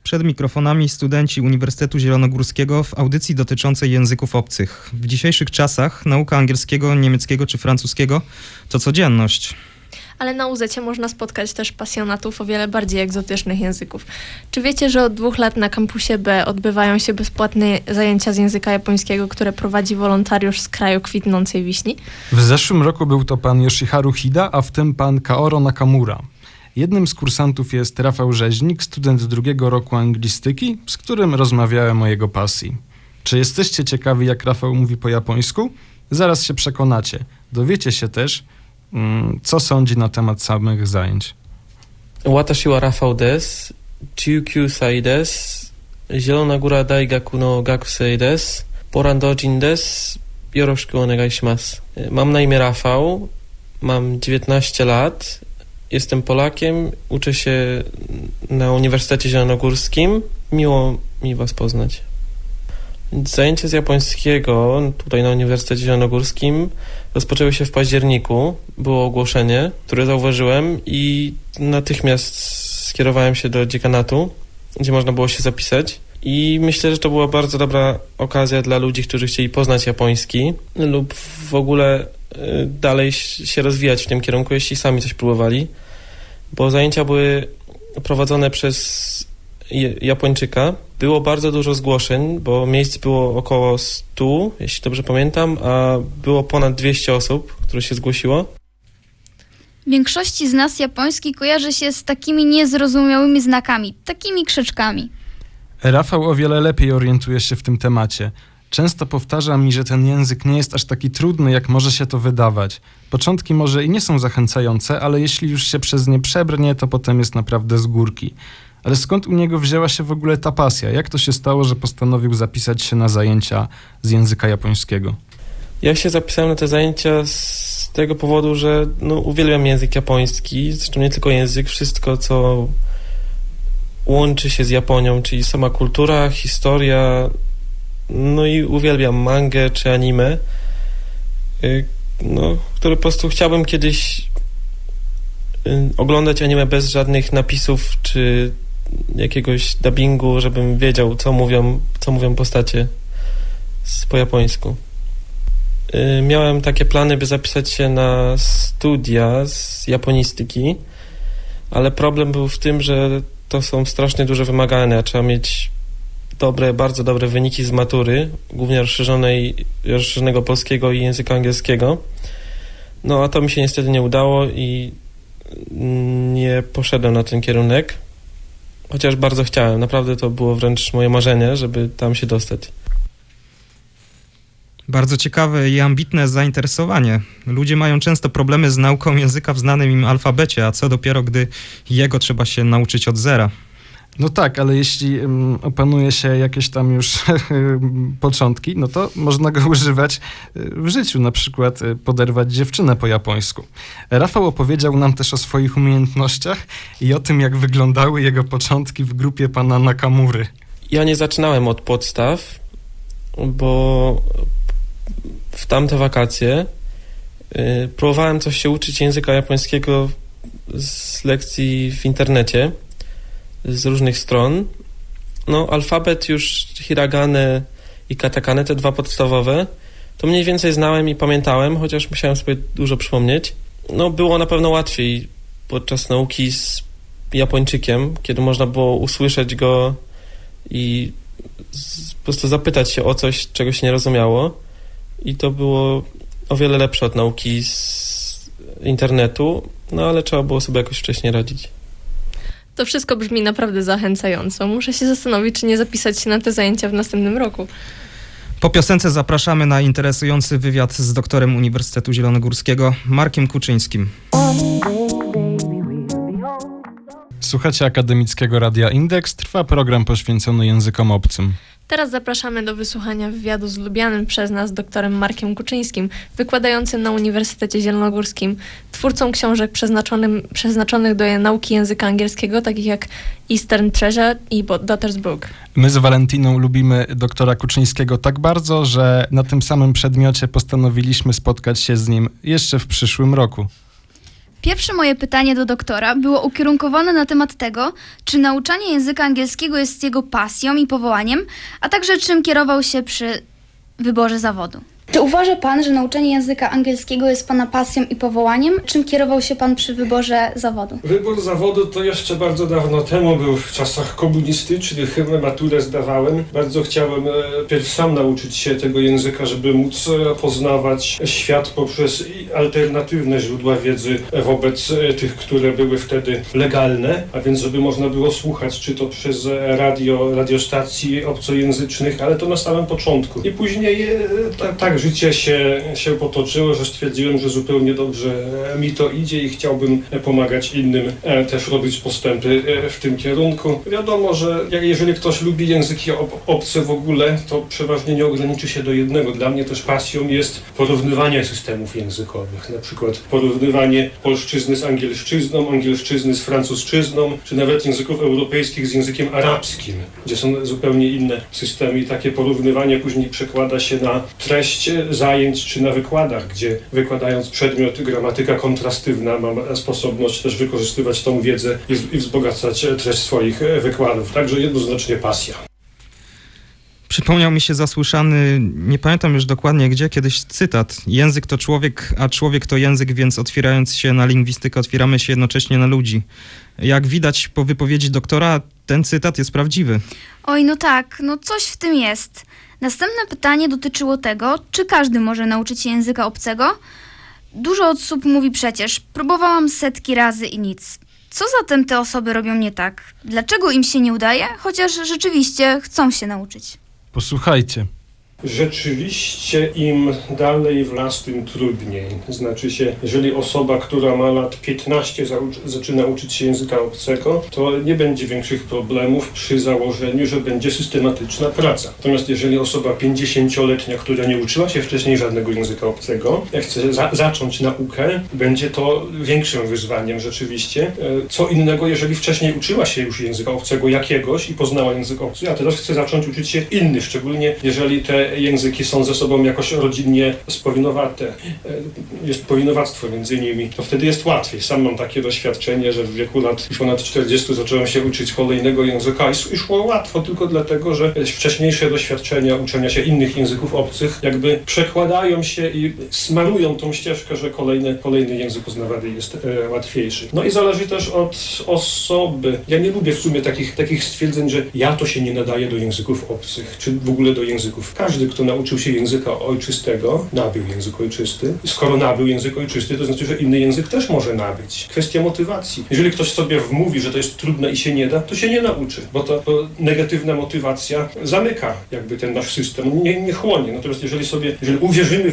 Przed mikrofonami studenci Uniwersytetu Zielonogórskiego w audycji dotyczącej języków obcych. W dzisiejszych czasach nauka angielskiego, niemieckiego czy francuskiego to codzienność. Ale na UZ-cie można spotkać też pasjonatów o wiele bardziej egzotycznych języków. Czy wiecie, że od 2 lat na kampusie B odbywają się bezpłatne zajęcia z języka japońskiego, które prowadzi wolontariusz z kraju kwitnącej wiśni? W zeszłym roku był to pan Yoshiharu Hida, a w tym pan Kaoro Nakamura. Jednym z kursantów jest Rafał Rzeźnik, student 2 roku anglistyki, z którym rozmawiałem o jego pasji. Czy jesteście ciekawi, jak Rafał mówi po japońsku? Zaraz się przekonacie. Dowiecie się też, co sądzi na temat samych zajęć. Watashi wa Rafał desu, 19 desu, Zielonagóra Daigaku no Gakusei desu, Porandojin desu, yoroshiku onegai shimasu. Mam na imię Rafał, mam 19 lat, jestem Polakiem, uczę się na Uniwersytecie Zielonogórskim. Miło mi was poznać. Zajęcia z japońskiego tutaj na Uniwersytecie Zielonogórskim rozpoczęły się w październiku. Było ogłoszenie, które zauważyłem i natychmiast skierowałem się do dziekanatu, gdzie można było się zapisać. I myślę, że to była bardzo dobra okazja dla ludzi, którzy chcieli poznać japoński lub w ogóle dalej się rozwijać w tym kierunku, jeśli sami coś próbowali. Bo zajęcia były prowadzone przez Japończyka. Było bardzo dużo zgłoszeń, bo miejsc było około 100, jeśli dobrze pamiętam, a było ponad 200 osób, które się zgłosiło. Większości z nas japoński kojarzy się z takimi niezrozumiałymi znakami, takimi krzyczkami. Rafał o wiele lepiej orientuje się w tym temacie. Często powtarza mi, że ten język nie jest aż taki trudny, jak może się to wydawać. Początki może i nie są zachęcające, ale jeśli już się przez nie przebrnie, to potem jest naprawdę z górki. Ale skąd u niego wzięła się w ogóle ta pasja? Jak to się stało, że postanowił zapisać się na zajęcia z języka japońskiego? Ja się zapisałem na te zajęcia z tego powodu, że uwielbiam język japoński. Zresztą nie tylko język, wszystko co łączy się z Japonią, czyli sama kultura, historia. No i uwielbiam mangę czy anime, które po prostu chciałbym kiedyś oglądać anime bez żadnych napisów czy jakiegoś dubbingu, żebym wiedział, co mówią postacie po japońsku. Miałem takie plany, by zapisać się na studia z japonistyki, ale problem był w tym, że to są strasznie duże wymagania. Trzeba mieć bardzo dobre wyniki z matury, głównie rozszerzonego polskiego i języka angielskiego. No a to mi się niestety nie udało i nie poszedłem na ten kierunek, chociaż bardzo chciałem. Naprawdę to było wręcz moje marzenie, żeby tam się dostać. Bardzo ciekawe i ambitne zainteresowanie. Ludzie mają często problemy z nauką języka w znanym im alfabecie, a co dopiero, gdy jego trzeba się nauczyć od zera. No tak, ale jeśli opanuje się jakieś tam już początki, no to można go używać w życiu, na przykład poderwać dziewczynę po japońsku. Rafał opowiedział nam też o swoich umiejętnościach i o tym, jak wyglądały jego początki w grupie pana Nakamury. Ja nie zaczynałem od podstaw, bo w tamte wakacje próbowałem coś się uczyć języka japońskiego z lekcji w internecie, z różnych stron. Alfabet już hiragane i katakane, te 2 podstawowe, to mniej więcej znałem i pamiętałem, chociaż musiałem sobie dużo przypomnieć. Było na pewno łatwiej podczas nauki z Japończykiem, kiedy można było usłyszeć go i po prostu zapytać się o coś, czego się nie rozumiało. I to było o wiele lepsze od nauki z internetu, ale trzeba było sobie jakoś wcześniej radzić. To wszystko brzmi naprawdę zachęcająco. Muszę się zastanowić, czy nie zapisać się na te zajęcia w następnym roku. Po piosence zapraszamy na interesujący wywiad z doktorem Uniwersytetu Zielonogórskiego Markiem Kuczyńskim. Słuchacie Akademickiego Radia Indeks. Trwa program poświęcony językom obcym. Teraz zapraszamy do wysłuchania wywiadu z lubianym przez nas doktorem Markiem Kuczyńskim, wykładającym na Uniwersytecie Zielonogórskim, twórcą książek przeznaczonych do nauki języka angielskiego, takich jak Eastern Treasure i Daughter's Book. My z Walentiną lubimy doktora Kuczyńskiego tak bardzo, że na tym samym przedmiocie postanowiliśmy spotkać się z nim jeszcze w przyszłym roku. Pierwsze moje pytanie do doktora było ukierunkowane na temat tego, czy nauczanie języka angielskiego jest jego pasją i powołaniem, a także czym kierował się przy wyborze zawodu. Czy uważa pan, że nauczanie języka angielskiego jest pana pasją i powołaniem? Czym kierował się pan przy wyborze zawodu? Wybór zawodu to jeszcze bardzo dawno temu był, w czasach komunistycznych, maturę zdawałem. Bardzo chciałem pierw sam nauczyć się tego języka, żeby móc poznawać świat poprzez alternatywne źródła wiedzy wobec tych, które były wtedy legalne, a więc żeby można było słuchać, czy to przez radiostacji obcojęzycznych, ale to na samym początku. I później tak życie się potoczyło, że stwierdziłem, że zupełnie dobrze mi to idzie i chciałbym pomagać innym też robić postępy w tym kierunku. Wiadomo, że jeżeli ktoś lubi języki obce w ogóle, to przeważnie nie ograniczy się do jednego. Dla mnie też pasją jest porównywanie systemów językowych. Na przykład porównywanie polszczyzny z angielszczyzną, angielszczyzny z francuszczyzną, czy nawet języków europejskich z językiem arabskim, gdzie są zupełnie inne systemy i takie porównywanie później przekłada się na treść zajęć czy na wykładach, gdzie wykładając przedmiot gramatyka kontrastywna mam sposobność też wykorzystywać tą wiedzę i wzbogacać treść swoich wykładów. Także jednoznacznie pasja. Przypomniał mi się zasłyszany, nie pamiętam już dokładnie gdzie, kiedyś cytat. Język to człowiek, a człowiek to język, więc otwierając się na lingwistykę, otwieramy się jednocześnie na ludzi. Jak widać po wypowiedzi doktora, ten cytat jest prawdziwy. Oj, no tak, no coś w tym jest. Następne pytanie dotyczyło tego, czy każdy może nauczyć się języka obcego? Dużo osób mówi przecież, próbowałam setki razy i nic. Co zatem te osoby robią nie tak? Dlaczego im się nie udaje, chociaż rzeczywiście chcą się nauczyć? Posłuchajcie. Rzeczywiście im dalej w las, tym trudniej. Znaczy się, jeżeli osoba, która ma lat 15 zaczyna uczyć się języka obcego, to nie będzie większych problemów przy założeniu, że będzie systematyczna praca. Natomiast jeżeli osoba 50-letnia, która nie uczyła się wcześniej żadnego języka obcego, chce zacząć naukę, będzie to większym wyzwaniem rzeczywiście. Co innego, jeżeli wcześniej uczyła się już języka obcego jakiegoś i poznała język obcy, a teraz chce zacząć uczyć się inny, szczególnie jeżeli te języki są ze sobą jakoś rodzinnie spowinowate, jest powinowactwo między nimi, to wtedy jest łatwiej. Sam mam takie doświadczenie, że w wieku lat już ponad 40 zacząłem się uczyć kolejnego języka i szło łatwo tylko dlatego, że wcześniejsze doświadczenia uczenia się innych języków obcych jakby przekładają się i smarują tą ścieżkę, że kolejny język uznawany jest łatwiejszy. No i zależy też od osoby. Ja nie lubię w sumie takich stwierdzeń, że ja to się nie nadaję do języków obcych, czy w ogóle do języków. Każdy, kto nauczył się języka ojczystego, nabył język ojczysty. Skoro nabył język ojczysty, to znaczy, że inny język też może nabyć. Kwestia motywacji. Jeżeli ktoś sobie wmówi, że to jest trudne i się nie da, to się nie nauczy, bo to negatywna motywacja zamyka jakby ten nasz system, nie chłonie. Natomiast jeżeli uwierzymy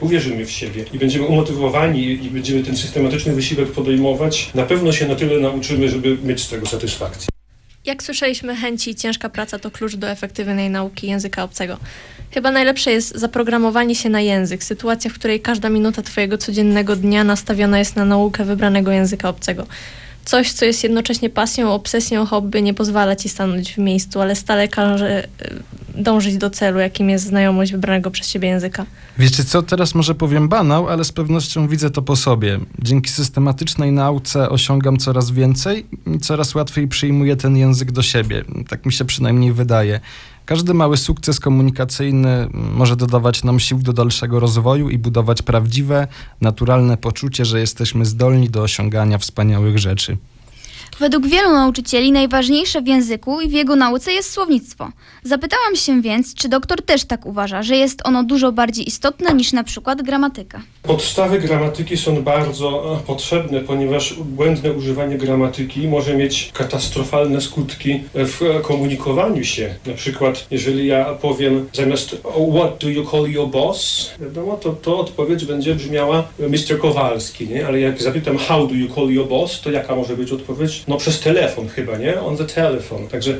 w siebie i będziemy umotywowani i będziemy ten systematyczny wysiłek podejmować, na pewno się na tyle nauczymy, żeby mieć z tego satysfakcję. Jak słyszeliśmy, chęci i ciężka praca to klucz do efektywnej nauki języka obcego. Chyba najlepsze jest zaprogramowanie się na język, sytuacja, w której każda minuta twojego codziennego dnia nastawiona jest na naukę wybranego języka obcego. Coś, co jest jednocześnie pasją, obsesją, hobby, nie pozwala ci stanąć w miejscu, ale stale każe dążyć do celu, jakim jest znajomość wybranego przez siebie języka. Wiecie co, teraz może powiem banał, ale z pewnością widzę to po sobie. Dzięki systematycznej nauce osiągam coraz więcej i coraz łatwiej przyjmuję ten język do siebie. Tak mi się przynajmniej wydaje. Każdy mały sukces komunikacyjny może dodawać nam sił do dalszego rozwoju i budować prawdziwe, naturalne poczucie, że jesteśmy zdolni do osiągania wspaniałych rzeczy. Według wielu nauczycieli najważniejsze w języku i w jego nauce jest słownictwo. Zapytałam się więc, czy doktor też tak uważa, że jest ono dużo bardziej istotne niż na przykład gramatyka. Podstawy gramatyki są bardzo potrzebne, ponieważ błędne używanie gramatyki może mieć katastrofalne skutki w komunikowaniu się. Na przykład, jeżeli ja powiem zamiast "What do you call your boss?", wiadomo, to odpowiedź będzie brzmiała Mr. Kowalski, nie? Ale jak zapytam "How do you call your boss?", to jaka może być odpowiedź? powiedzieć, no przez telefon chyba, nie? On the telephone. Także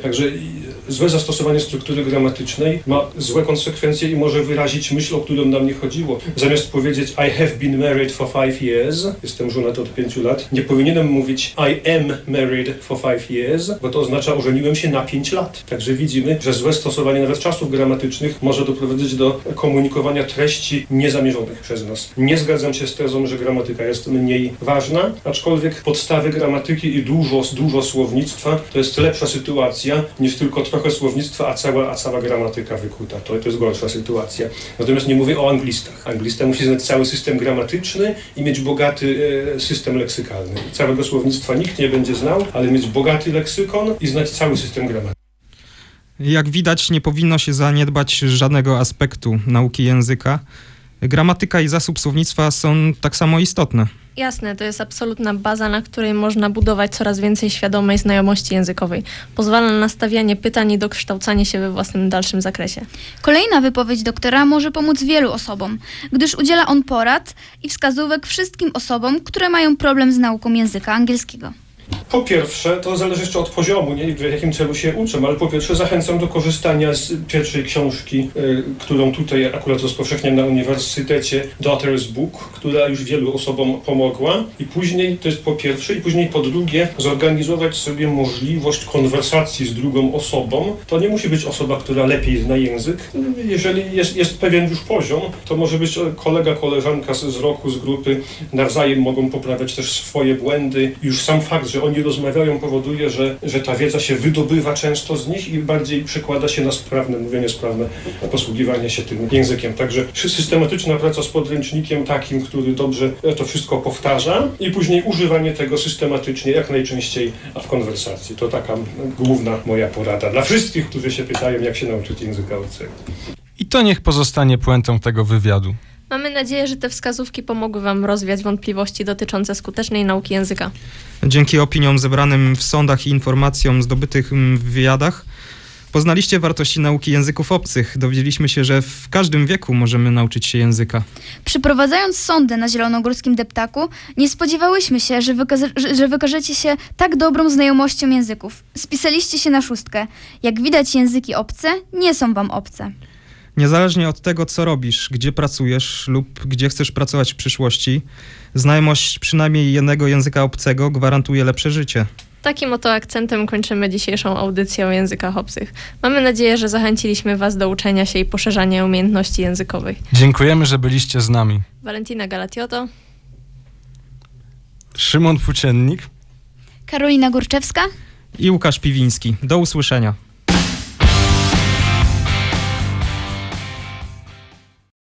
złe zastosowanie struktury gramatycznej ma złe konsekwencje i może wyrazić myśl, o którą nam nie chodziło. Zamiast powiedzieć I have been married for 5 years, jestem żonaty od 5 lat, nie powinienem mówić I am married for 5 years, bo to oznacza ożeniłem się na 5 lat. Także widzimy, że złe stosowanie nawet czasów gramatycznych może doprowadzić do komunikowania treści niezamierzonych przez nas. Nie zgadzam się z tezą, że gramatyka jest mniej ważna, aczkolwiek podstawy gramatyki i dużo słownictwa to jest lepsza sytuacja niż tylko trochę słownictwa, a cała gramatyka wykuta. To jest gorsza sytuacja. Natomiast nie mówię o anglistach. Anglista musi znać cały system gramatyczny i mieć bogaty system leksykalny. Całego słownictwa nikt nie będzie znał, ale mieć bogaty leksykon i znać cały system gramatyczny. Jak widać, nie powinno się zaniedbać żadnego aspektu nauki języka. Gramatyka i zasób słownictwa są tak samo istotne. Jasne, to jest absolutna baza, na której można budować coraz więcej świadomej znajomości językowej. Pozwala na nastawianie pytań i dokształcanie się we własnym dalszym zakresie. Kolejna wypowiedź doktora może pomóc wielu osobom, gdyż udziela on porad i wskazówek wszystkim osobom, które mają problem z nauką języka angielskiego. Po pierwsze, to zależy jeszcze od poziomu, nie? W jakim celu się uczę, ale po pierwsze zachęcam do korzystania z pierwszej książki, którą tutaj akurat rozpowszechniam na uniwersytecie, Daughter's Book, która już wielu osobom pomogła. I później, to jest po pierwsze, i później po drugie, zorganizować sobie możliwość konwersacji z drugą osobą. To nie musi być osoba, która lepiej zna język. Jeżeli jest pewien już poziom, to może być kolega, koleżanka z roku, z grupy, nawzajem mogą poprawiać też swoje błędy. Już sam fakt, że oni rozmawiają, powoduje, że ta wiedza się wydobywa często z nich i bardziej przekłada się na sprawne mówienie, sprawne posługiwanie się tym językiem. Także systematyczna praca z podręcznikiem takim, który dobrze to wszystko powtarza i później używanie tego systematycznie, jak najczęściej w konwersacji. To taka główna moja porada dla wszystkich, którzy się pytają, jak się nauczyć języka obcego. I to niech pozostanie puentą tego wywiadu. Mamy nadzieję, że te wskazówki pomogły Wam rozwiać wątpliwości dotyczące skutecznej nauki języka. Dzięki opiniom zebranym w sądach i informacjom zdobytych w wywiadach poznaliście wartości nauki języków obcych. Dowiedzieliśmy się, że w każdym wieku możemy nauczyć się języka. Przeprowadzając sądy na zielonogórskim deptaku, nie spodziewałyśmy się, że wykażecie się tak dobrą znajomością języków. Spisaliście się na 6. Jak widać, języki obce nie są Wam obce. Niezależnie od tego, co robisz, gdzie pracujesz lub gdzie chcesz pracować w przyszłości, znajomość przynajmniej jednego języka obcego gwarantuje lepsze życie. Takim oto akcentem kończymy dzisiejszą audycję o językach obcych. Mamy nadzieję, że zachęciliśmy Was do uczenia się i poszerzania umiejętności językowych. Dziękujemy, że byliście z nami. Valentina Galatioto, Szymon Płóciennik Karolina Górczewska I Łukasz Piwiński. Do usłyszenia.